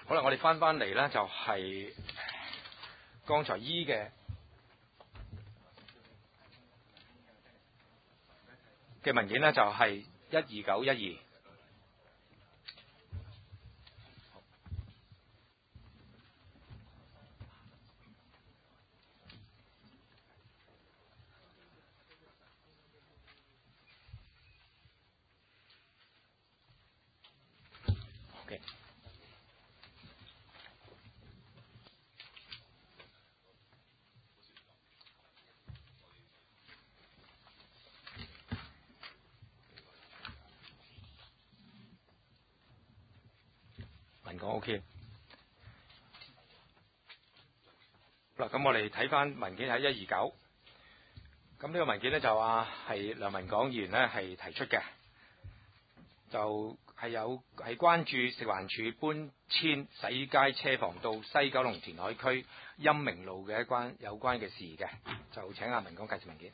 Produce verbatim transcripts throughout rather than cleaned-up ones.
好啦，我哋翻翻嚟咧就係剛才醫嘅嘅文件咧，就係一二九一二。OK。文講 OK。好啦，咁我哋睇翻文件喺一二九。咁呢個文件咧就話係梁文廣議員咧係提出嘅，就係有係關注食環署搬遷洗衣街車房到西九龍填海區陰明路嘅一關有關嘅事宜嘅，就請阿文廣介紹文件。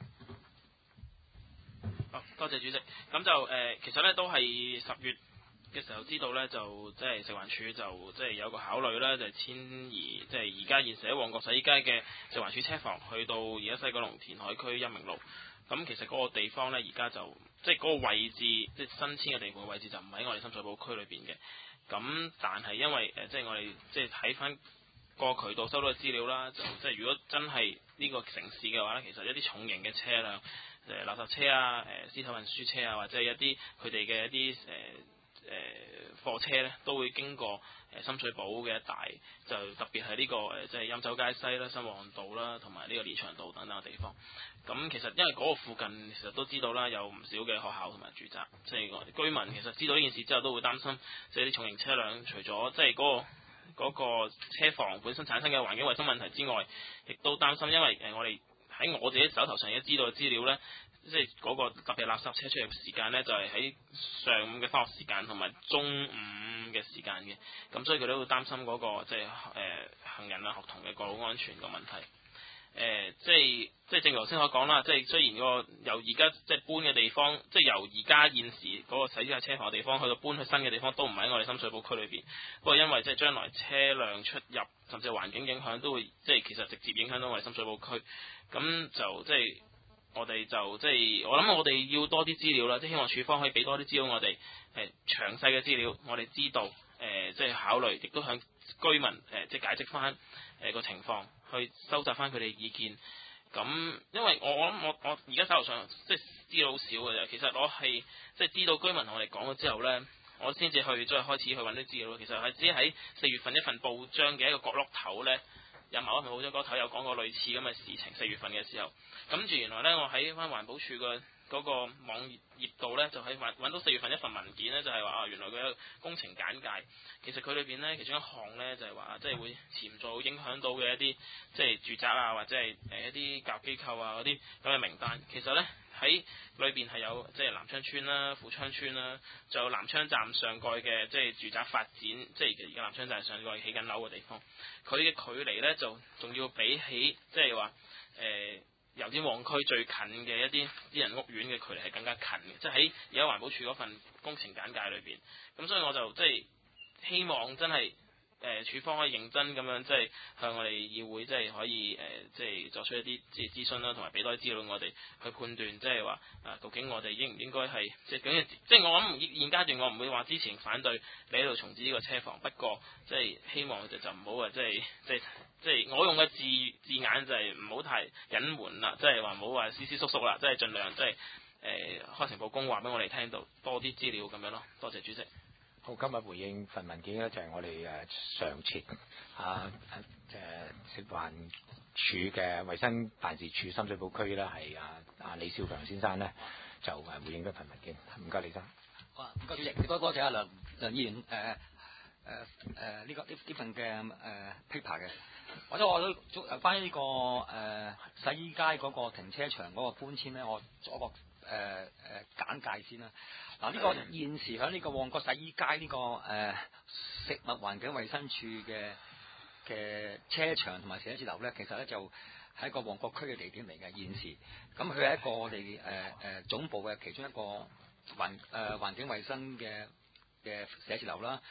好，多謝主席。咁就誒、呃，其實咧都係十月嘅時候知道咧，就即係食環署就即係有個考慮咧，就遷移即係而家現時喺旺角洗衣街嘅食環署車房去到而家西九龍填海區陰明路。咁其實嗰個地方咧，而家就即係嗰個位置，即係新遷嘅地盤嘅位置就唔喺我哋深水埗區裏邊嘅。咁但係因為誒、呃，即係我哋即係睇翻個渠道收到嘅資料啦，就即係如果真係呢個城市嘅話咧，其實一啲重型嘅車輛，誒垃圾車啊、誒絲綢運輸車啊，或者係一啲佢哋嘅一啲誒誒貨車咧，都會經過誒深水埗嘅一帶，就特別係呢個誒即係欽州街西啦、新旺道啦，同埋呢個連翔道等等嘅地方。咁其實因為嗰個附近其實都知道啦，有唔少嘅學校同埋住宅，即係我哋居民其實知道呢件事之後都會擔心，即係啲重型車輛除咗即係嗰個嗰個車房本身產生嘅環境衞生問題之外，亦都擔心，因為誒我哋喺我自己手頭上而家知道嘅資料咧，即係嗰個特別垃圾車出入時間咧，就係喺上午嘅返學時間同埋中午嘅時間嘅，咁所以佢都會擔心嗰個即係誒行人啊、學童嘅過路安全嘅問題。誒、呃，即係即係正如頭先所講啦，即係雖然個由而家即係搬嘅地方，即係由而家現時嗰個洗衣架車房嘅地方去到搬去新嘅地方，都唔喺我哋深水埗區裏邊。不過因為即係將來車輛出入，甚至係環境影響，都會即係其實直接影響到我哋深水埗區。咁就即係我哋就即係我諗，我哋要多啲資料啦，即係希望署方可以俾多啲資料我哋，誒詳細嘅資料，我哋知道誒、呃、即係考慮，亦都向居民誒、呃、即係解釋翻誒個情況。去收集翻佢哋意見，咁因為我我諗我我而家手頭上即係資料好少嘅啫。其實我係即係知道居民同我哋講咗之後咧，我先至去再開始去揾啲資料咯。其實係只喺四月份一份報章嘅一個角落頭咧，有某一份報章角落頭有講過類似咁嘅事情。四月份嘅時候，咁住原來咧，我喺翻環保署嘅嗰個網頁度咧，就喺揾揾到四月份一份文件咧，就係話啊，原來佢有工程簡介。其實佢裏邊咧，其中一項咧就係話，即係會潛在影響到嘅一啲即係住宅啊，或者係誒一啲教育機構啊嗰啲咁嘅名單。其實咧喺裏邊係有即係南昌村啦、富昌村啦，仲有南昌站上蓋嘅即係住宅發展，即係而家南昌站上蓋起緊樓嘅地方。佢嘅距離咧就仲要比起即係話誒油尖旺區最近嘅一啲私人屋苑嘅距離係更加近嘅，即係喺而家環保署嗰份工程簡介裏邊。咁所以我就即係希望真係誒署方可以認真咁樣，即係向我哋議會即係可以誒、呃、即係作出一啲即係諮詢啦，同埋俾多啲資料我哋去判斷，即係話啊究竟我哋應唔應該係即係即係我諗現階段我唔會話之前反對你喺度重置呢個車房，不過即係希望就就唔好話即係即係即係我用嘅字字眼就係唔好太隱瞞啦，即係話唔好話斯斯縮縮啦，即係盡量即係誒、呃、開誠佈公話俾我哋聽到多啲資料咁樣咯。多謝主席。 好，今日回應份文件咧，就係我哋誒上設啊誒食環署嘅衞生辦事處深水埗區咧，係啊啊李少強先生咧就誒回應咗份文件。唔該，李生。 好啊，唔該主席，多多謝阿梁梁議員誒誒誒呢個呢呢份嘅誒 paper 嘅。或者我都做關於呢個誒、呃、洗衣街嗰個停車場嗰個搬遷咧，我做一個誒誒、呃呃、簡介先啦。嗱、啊，呢、這個現時喺呢個旺角洗衣街呢、這個誒、呃、食物環境衞生署嘅嘅車場同埋寫字樓咧，其實咧就係一個旺角區嘅地點嚟嘅現時。咁佢係一個我哋誒誒總部嘅其中一個環誒、呃、環境衞生嘅嘅寫字樓啦。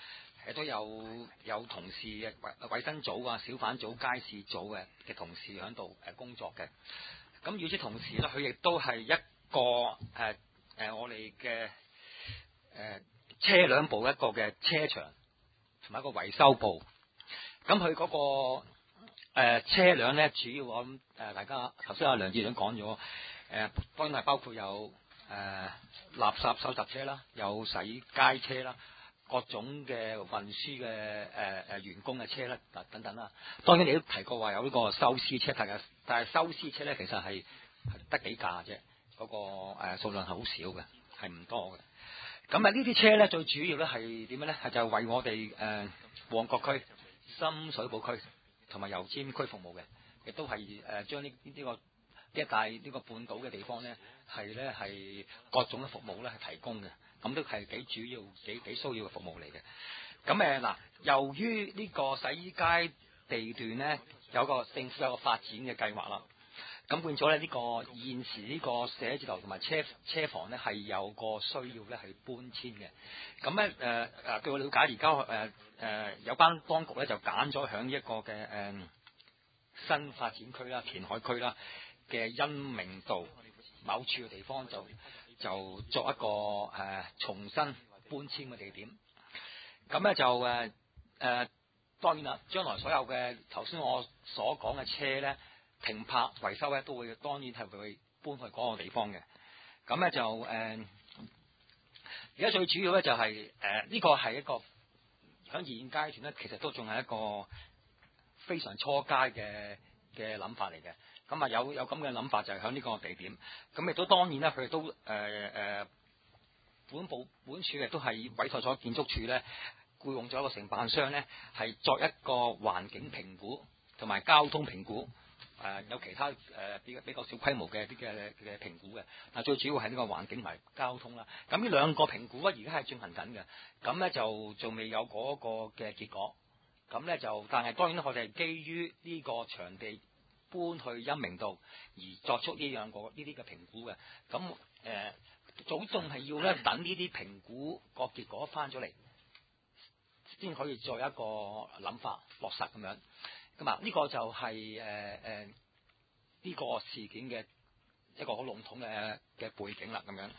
亦都有有同事嘅衞衞生組啊、小販組、街市組嘅嘅同事喺度誒工作嘅。咁與此同時咧，佢亦都係一個誒誒、呃、我哋嘅誒車輛部一個嘅車場同埋一個維修部。咁佢嗰個誒、呃、車輛咧，主要我諗誒、呃、大家頭先阿梁議員講咗誒，當然係包括有誒、呃、垃圾收集車啦，有洗街車啦。各種嘅運輸嘅誒誒員工嘅車啦，等等啦。當然你都提過話有呢個收屍車，但係但係收屍車咧其實係得幾架啫，嗰、那個誒、呃、數量係好少嘅，係唔多嘅。咁啊呢啲車咧最主要咧係點樣咧？係就係為我哋誒、呃、旺角區、深水埗區同埋油尖區服務嘅，亦都係誒將呢呢個呢一帶呢個半島嘅地方咧係咧係各種嘅服務咧係提供嘅。咁都係幾主要、幾幾需要嘅服務嚟嘅。咁誒嗱，由於呢個洗衣街地段咧有個政府有個發展嘅計劃啦，咁變咗咧呢個現時呢個寫字樓同埋車車房咧係有個需要咧係搬遷嘅。咁咧誒誒據我了解，而家誒誒有關當局咧就揀咗響一個嘅誒、呃、新發展區啦、填海區啦嘅恩明道某處嘅地方就。就作一個誒、呃、重新搬遷嘅地點，咁咧就誒誒、呃、當然啦，將來所有嘅頭先我所講嘅車咧停泊維修咧都會當然係會搬去嗰個地方嘅，咁咧就誒而家最主要咧就係誒呢個係一個響現階段咧，其實都仲係一個非常初階嘅嘅諗法嚟嘅。咁啊有有咁嘅諗法就係喺呢個地點，咁亦都當然啦，佢哋都誒誒、呃呃、本部本署亦都係委託咗建築署咧，僱用咗一個承辦商咧，係作一個環境評估同埋交通評估，誒、呃、有其他誒、呃、比較比較小規模嘅啲嘅嘅評估嘅，但最主要係呢個環境同埋交通啦。咁呢兩個評估咧而家係進行緊嘅，咁咧就仲未有嗰個嘅結果，咁咧就但係當然我哋係基於呢個場地搬去恩明道而作出呢兩個呢啲嘅評估嘅，咁誒、呃、總仲係要咧等呢啲評估個結果翻咗嚟，先可以再一個諗法落實咁樣。咁啊呢個就係誒誒呢個事件嘅一個好籠統嘅嘅背景啦，咁樣。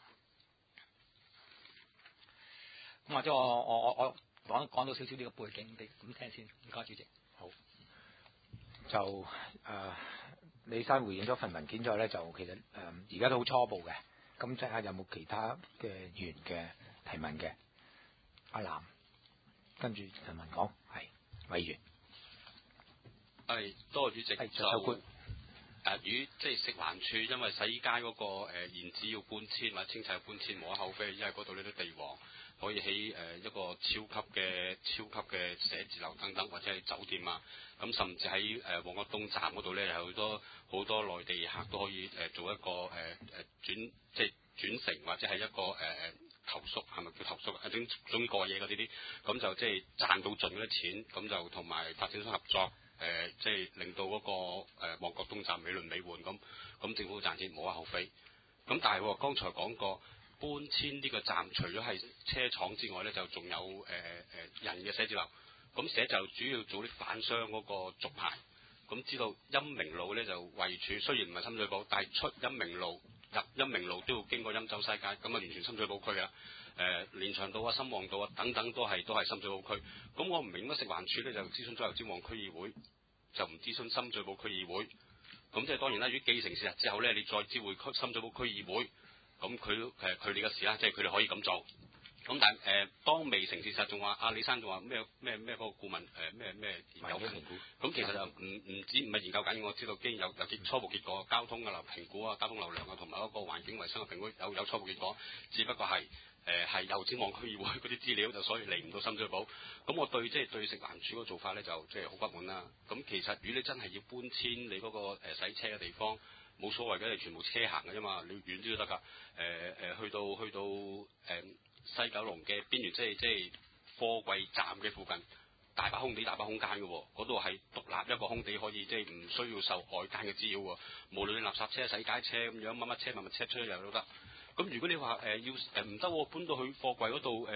咁或者我我我我講講到少少呢個背景俾咁聽先，唔該主席。好。 就誒、呃、李生回應咗份文件之後咧，就其實誒而家都好初步嘅。咁即係有冇其他嘅員嘅提問嘅？阿南跟住陳文講係委員。 係多謝主席。 係就官誒，與即係食環署，因為洗衣街嗰、那個誒現址要搬遷或者清拆要搬遷無可厚非，因為嗰度呢啲地王可以起誒、呃、一個超級嘅超級嘅寫字樓等等，或者係酒店啊。咁甚至喺誒旺角東站嗰度咧，有好多好多內地客都可以誒、呃、做一個誒誒、呃、轉即係轉乘或者係一個誒誒、呃、投宿，係咪叫投宿啊？總總之過夜嗰啲啲，咁就即係賺到盡嗰啲錢，咁就同埋發展商合作，誒、呃、即係令到嗰、那個誒、呃、旺角東站美輪美奐咁，咁政府賺錢無可厚非。咁但係喎，剛才講過搬遷呢個站，除咗係車廠之外咧，就仲有誒誒、呃、人嘅寫字樓。咁寫就主要做啲販商嗰個續牌，咁知道恩明路咧就位處，雖然唔係深水埗，但係出恩明路入恩明路都要經過欽州西街，咁啊完全深水埗區啊。誒、呃、連翔道啊、深旺道啊等等都係都係深水埗區。咁我唔明乜食環署咧就諮詢咗油尖旺區議會，就唔諮詢深水埗區議會。咁即係當然啦，如果既成事實之後咧，你再知會區深水埗區議會，咁佢誒佢哋嘅事啦，即係佢哋可以咁做。咁但係誒、呃，當未成事實，仲話阿李生仲話咩咩咩嗰個顧問誒咩咩研究緊，咁其實就唔唔止唔係研究緊，我知道既然有有結初步結果，交通嘅流評估啊、交通流量啊，同埋嗰個環境衞生嘅評估有有初步結果，只不過係誒係油尖旺區議會嗰啲資料就所以嚟唔到深水埗。咁我對即係、就是、對食環署嗰個做法咧就即係好不滿啦。咁其實如果你真係要搬遷你嗰個誒洗車嘅地方，冇所謂嘅，你全部車行嘅啫嘛，你遠啲都得㗎。誒、呃、誒去到去到誒。呃西九龍嘅邊緣，即係即係貨櫃站嘅附近，大把空地、大把空間嘅喎，嗰度係獨立一個空地，可以即係唔需要受外間嘅滋擾喎。無論你垃圾車、洗街車咁樣，乜乜車、乜乜車出入都得。咁如果你話誒、呃、要誒唔得喎，搬到去貨櫃嗰度誒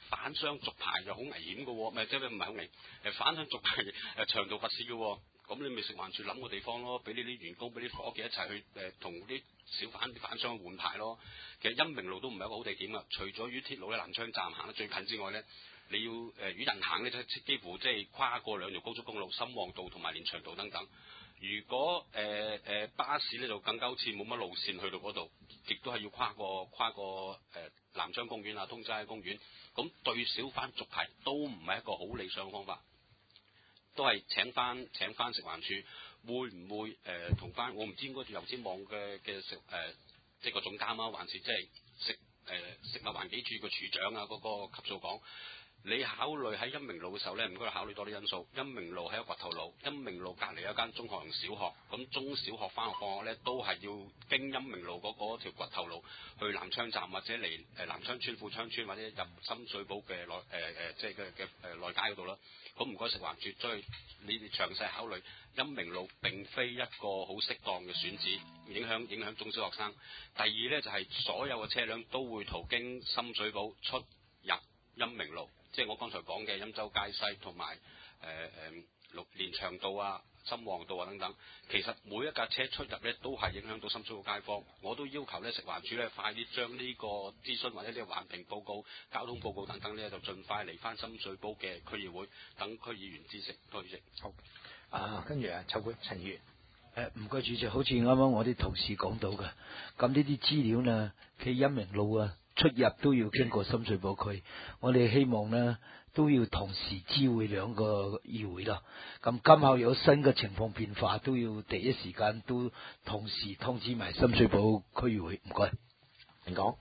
反雙續牌就好危險嘅喎，唔係即係唔係好危誒反雙續牌誒長途跋涉嘅喎。咁你咪食環署諗個地方咯，俾你啲員工、俾啲伙計一齊去誒同啲小販、啲販商換牌咯。其實恩明路都唔係一個好地點啊，除咗於鐵路咧南昌站行得最近之外咧，你要誒與、呃、人行咧，即幾乎即係跨過兩條高速公路，深旺道同埋連翔道等等。如果誒誒、呃、巴士咧就更加好似冇乜路線去到嗰度，亦都係要跨過跨過誒、呃、南昌公園啊、通齋公園。咁對小販續牌都唔係一個好理想嘅方法。都係請翻請翻食環署，會唔會誒同翻我唔知應該油尖旺嘅嘅食誒、呃、即係個總監啊，還是即係食誒、呃、食物環境署個署長啊嗰、那個級數講，你考慮喺恩明路嘅時候咧，唔該考慮多啲因素。恩明路係一個掘頭路，恩明路隔離有一間中學同小學，咁中小學翻學放學咧都係要經恩明路嗰嗰條掘頭路去南昌站或者嚟誒、呃、南昌村富昌村或者入深水埗嘅內誒誒即係嘅嘅誒內街嗰度啦。咁唔該食環署，再你哋詳細考慮。恩明路並非一個好適當嘅選址，影響影響中小學生。第二咧就係、是、所有嘅車輛都會途經深水埗出入恩明路，即係我剛才講嘅欽州街西同埋誒誒六連翔道啊、深旺道啊等等。其實每一架車出入咧都係影響到深水埗街坊。我都要求咧食環署咧快啲將呢個諮詢或者呢個環評報告、交通報告等等咧就盡快嚟翻深水埗嘅區議會，等區議員知悉。多謝主席。 好。啊，跟住啊，秋官陳議員。 誒唔該主席，好似啱啱我啲同事講到嘅，咁呢啲資料呢，佢恩明路啊出入都要經過深水埗區，我哋希望呢都要同時知會兩個議會啦。咁今後有新嘅情況變化，都要第一時間都同時通知埋深水埗區議會。唔該， 你講。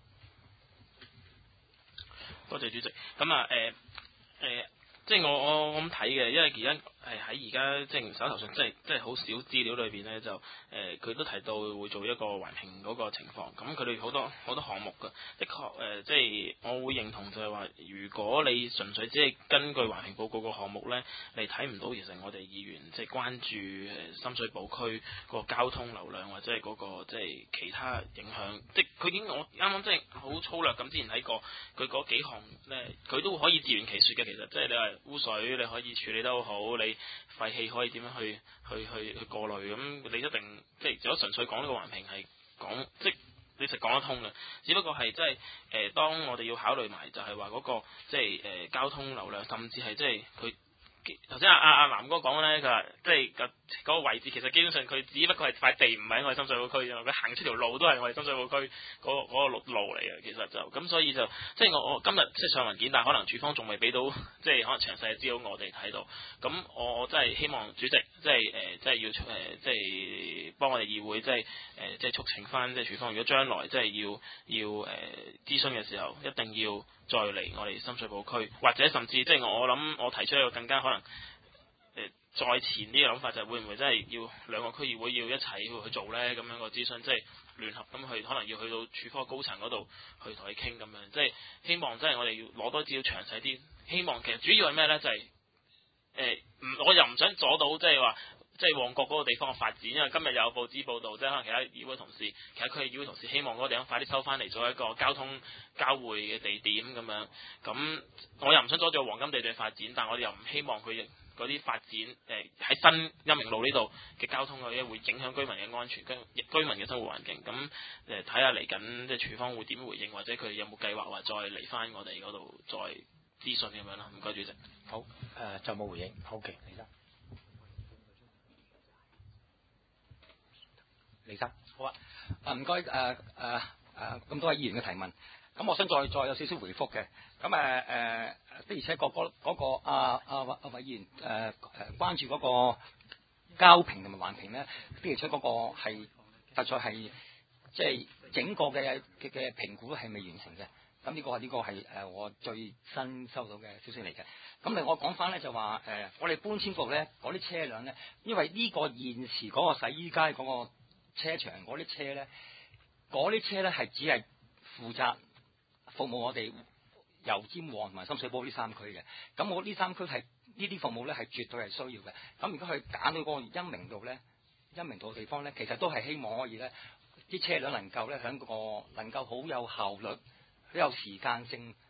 多謝主席。咁啊誒誒。呃呃即係我我咁睇嘅，因為而家係喺而家即係手頭上，即係即係好少資料裏邊咧，就誒佢、呃、都提到會做一個環評嗰個情況。咁佢哋好多好多項目嘅，的確誒、呃，即係我會認同就係話，如果你純粹只係根據環評報告個項目咧，你睇唔到其實我哋議員即係關注誒深水埗區個交通流量或者係嗰、那個即係其他影響。即係佢已經我啱啱即係好粗略咁之前睇過佢嗰幾項咧，佢都可以自圓其説嘅。其實即係你話。污水你可以處理得好好，你廢氣可以點樣去去去去過濾，咁你一定即係如果純粹講呢個環評係講，即係你實講得通嘅。只不過係即係誒，當我哋要考慮埋就係話嗰個即係誒、呃、交通流量，甚至係即係佢頭先阿阿阿南哥講咧，佢話即係個嗰個位置其實基本上佢只不過係塊地唔喺我哋深水埗區啫嘛，佢行出條路都係我哋深水埗區嗰嗰個路路嚟嘅，其實就咁，所以就即係我我今日即係上文件，但係可能署方仲未俾到即係可能詳細嘅資料我哋睇到，咁我我真係希望主席即係誒、呃、即係要誒、呃、即係幫我哋議會即係誒、呃、即係促請翻即係署方，如果將來即係要要誒、呃、諮詢嘅時候，一定要再嚟我哋深水埗區，或者甚至即係我諗我提出一個更加可能。誒再前啲嘅諗法就係會唔會真係要兩個區議會要一齊去做呢？咁樣個諮詢，即係聯合咁去，可能要去到處科高層嗰度去同佢傾咁樣，即係希望真係我哋要攞多資料詳細啲。希望其實主要係咩呢？就係誒唔，我又唔想阻到即係話即係旺角嗰個地方嘅發展，因為今日有報紙報導，即係可能其他議會同事，其他區議會同事希望嗰個地方快啲收翻嚟做一個交通交匯嘅地點咁樣。咁我又唔想阻住黃金地段發展，但我哋又唔希望佢嗰啲發展誒喺新恩明路呢度嘅交通嘅嘢會影響居民嘅安全，跟居民嘅生活環境。咁誒睇下嚟緊即係署方會點回應，或者佢有冇計劃話再嚟翻我哋嗰度再諮詢咁樣啦。唔該主席。 好誒、呃，就冇回應。好嘅，李生。李生， 好啊。啊唔該誒誒誒咁多位議員嘅提問。咁我想再再有少少回覆嘅。咁誒誒的而且確嗰嗰個啊啊啊委員誒誒、呃、關注嗰個交評同埋環評咧，的而且確嗰個係實在係即係整個嘅嘅嘅評估係未完成嘅。咁呢個係呢個係誒我最新收到嘅消息嚟嘅。咁另外我講翻咧就話誒、呃，我哋搬遷局咧嗰啲車輛咧，因為呢個現時嗰個洗衣街嗰個車場嗰啲車咧，嗰啲車咧係只係負責服務我哋油尖旺同埋深水埗呢三區嘅。咁我呢三區係呢啲服務咧係絕對係需要嘅。咁如果佢揀到嗰個恩明道咧，恩明道嘅地方咧，其實都係希望可以咧啲車輛能夠咧喺嗰個能夠好有效率、好有時間性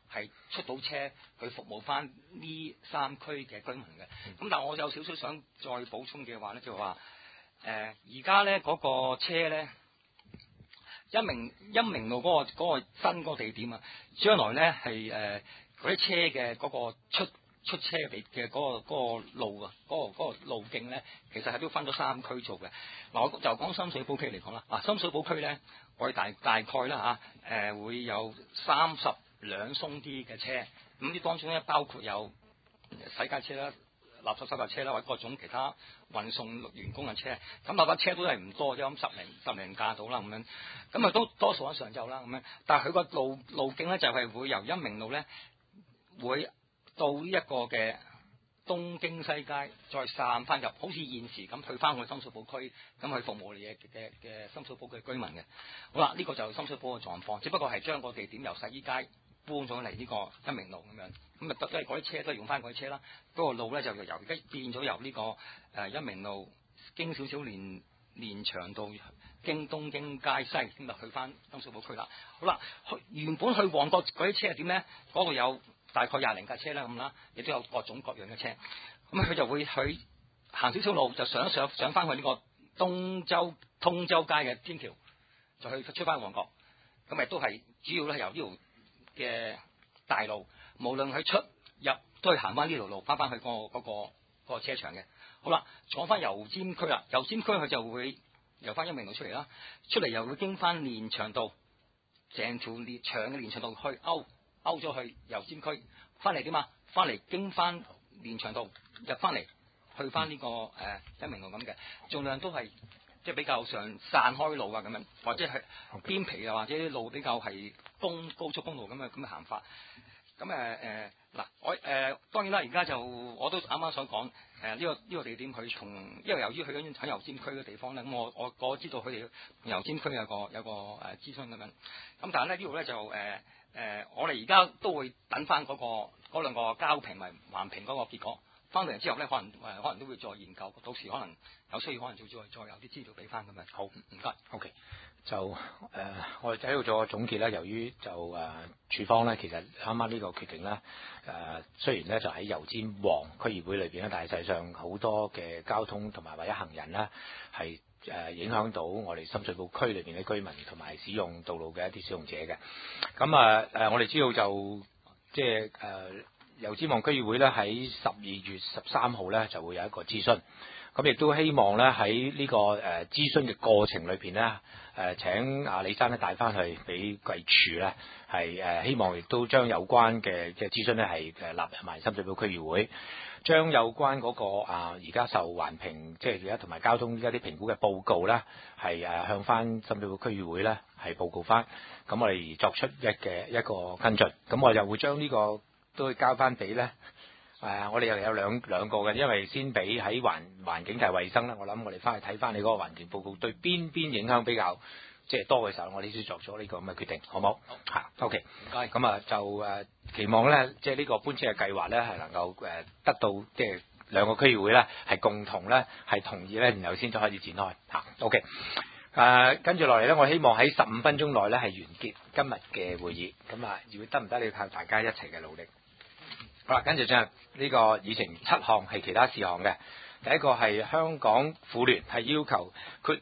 係出到車去服務翻呢三區嘅居民嘅。咁、嗯、但係我有少少想再補充嘅話咧，就話誒而家咧嗰個車咧。一明一明路嗰、那個那個新嗰個地點啊，將來咧係誒嗰啲車嘅嗰個出出車嘅嘅嗰個嗰個路啊，嗰個嗰個路徑咧，其實係都分咗三區做嘅。嗱，我就講深水埗區嚟講啦。嗱，深水埗區咧，我哋大大概啦嚇誒會有三十輛鬆啲嘅車，咁啲當中咧包括有洗街車啦、垃圾收集車啦，或者各種其他運送員工嘅車，咁嗰架車都係唔多啫，咁十零十零架到啦咁樣，咁啊都多數喺上晝啦咁樣，但係佢個路路徑咧就係會由恩明路咧會到呢一個嘅東京西街，再散翻入，好似現時咁去翻去深水埗區，咁去服務你嘅嘅嘅深水埗嘅居民嘅。好啦，呢、這個就係深水埗嘅狀況，只不過係將個地點由洗衣街搬咗嚟呢個恩明路咁樣，咁啊都係嗰啲車都係用翻嗰啲車啦。嗰、那個路咧就由而家變咗由呢、這個誒恩明路經少少連連長道經東京街西，咁就去翻深水埗區啦。好啦，去原本去旺角嗰啲車係點咧？嗰度有大概廿零架車啦咁啦，亦都有各種各樣嘅車。咁佢就會去行少少路，就上一上上翻去呢個東洲通州街嘅天橋，就去出翻旺角。咁咪都係主要咧由呢條嘅大路，無論佢出入都係行翻呢條路，翻翻去、嗰個嗰、嗰個嗰、嗰個車場嘅。好啦，坐翻油尖區啦，油尖區佢就會由翻一明路出嚟啦，出嚟又會經翻連翔道，成條連長嘅連翔道去勾勾咗去油尖區，翻嚟點啊？翻嚟經翻連翔道入翻嚟，去翻呢、呢個誒、呃、一明路咁嘅，盡量都係即係比較上散開路啊咁樣，或者係邊皮啊，或者啲路比較係公高速公路咁嘅咁嘅行法。咁誒誒嗱，我誒、呃、當然啦，而家就我都啱啱想講誒呢個呢、呢個地點，佢從因為由於佢嗰喺油尖區嘅地方咧，咁我我我知道佢哋油尖區有個有個誒諮詢咁樣，咁但係咧呢度咧就誒誒、呃呃、我哋而家都會等翻嗰、嗰個嗰兩個交評埋環評嗰個結果，翻嚟之後咧可能誒、呃、可能都會再研究，到時可能有需要可能就再再有啲資料俾翻咁樣。好，唔該。 OK。就誒、呃，我哋喺度做個總結咧。由於就誒、呃、處方咧，其實啱啱呢個決定咧，誒、呃、雖然咧就喺油尖旺區議會裏邊咧，但係實際上好多嘅交通同埋或者行人咧係誒影響到我哋深水埗區裏邊嘅居民同埋使用道路嘅一啲使用者嘅。咁啊誒，我哋知道就即係誒油尖旺區議會咧喺十二月十三號咧就會有一個諮詢。咁亦都希望咧喺呢個誒諮詢嘅過程裏邊咧，誒、呃、請阿李生咧帶翻去俾貴處咧，係誒、呃、希望亦都將有關嘅嘅諮詢咧係誒納入埋深水埗區議會，將有關嗰、那個啊而家受環評，即係而家同埋交通依家啲評估嘅報告咧，係誒向翻深水埗區議會咧係報告翻，咁我哋作出一嘅一個跟進，咁我就會將呢個都會交翻俾咧。誒、呃，我哋又有兩兩個嘅，因為先俾喺環環境同衞生啦。我諗我哋翻去睇翻你嗰個環境報告，對邊邊影響比較即係多嘅時候，我哋先作咗呢個咁嘅決定，好冇？好嚇 ，OK，唔該。咁啊就誒、呃、期望咧，即係呢個搬遷嘅計劃咧係能夠誒得到即係兩個區議會咧係共同咧係同意咧，然後先至開始展開嚇。OK，誒跟住落嚟咧，我希望喺十五分鐘內咧係完結今日嘅會議。咁啊，如果得唔得，你要靠大家一齊嘅努力。好啦，跟住進入呢個議程七項係其他事項嘅。第一個係香港婦聯係要求佢，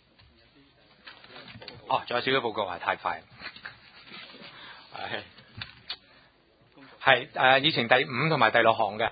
哦，仲有少少報告係太快，係係誒議程第五同埋第六項嘅。